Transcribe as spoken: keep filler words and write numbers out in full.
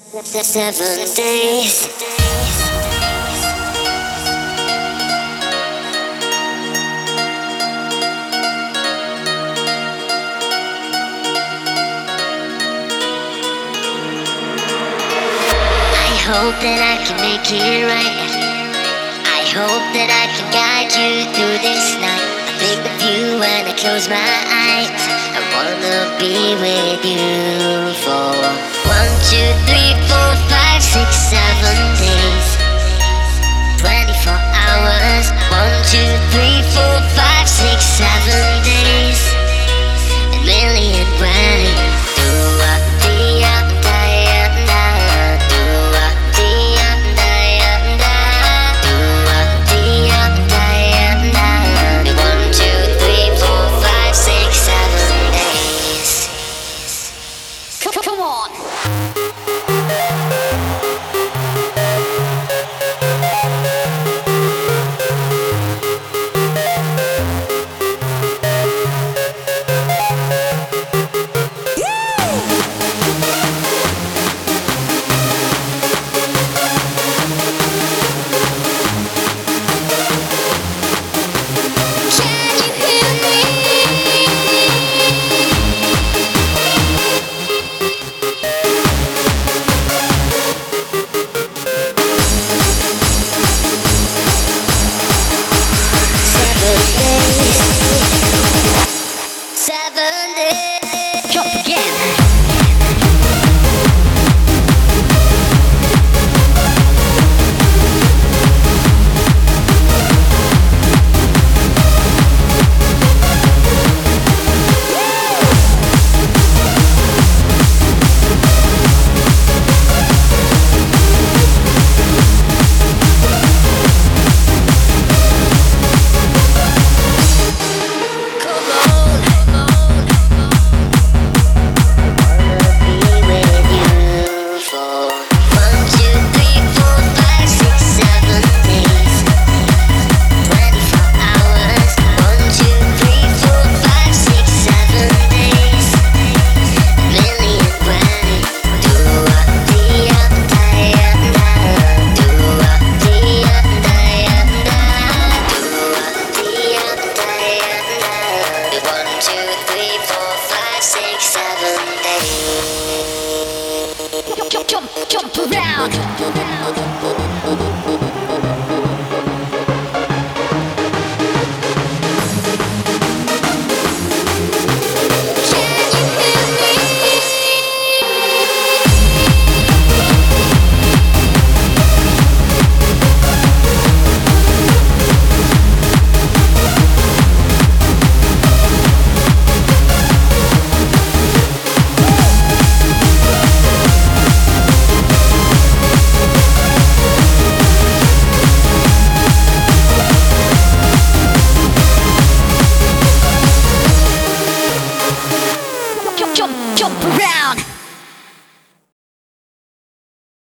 The seven days. I hope that I can make it right. I hope that I can guide you through this night. I think of you when I close my eyes. I wanna be with you for one, two, three, four, five, six, seven days. Twenty-four hours. One, two, three, four, five, six, seven days. A million grannies. Come on! Seven days. Jump again! Jump, jump, jump around.